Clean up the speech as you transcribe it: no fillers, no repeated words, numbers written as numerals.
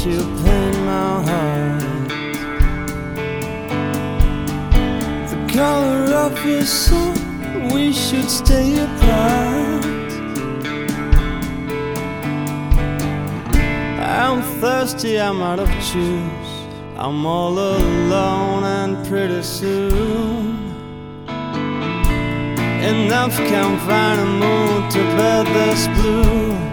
you pain my heart. The color of your soul, we should stay apart. I'm thirsty, I'm out of juice, I'm all alone, and pretty soon enough can find a moon to bear this blue.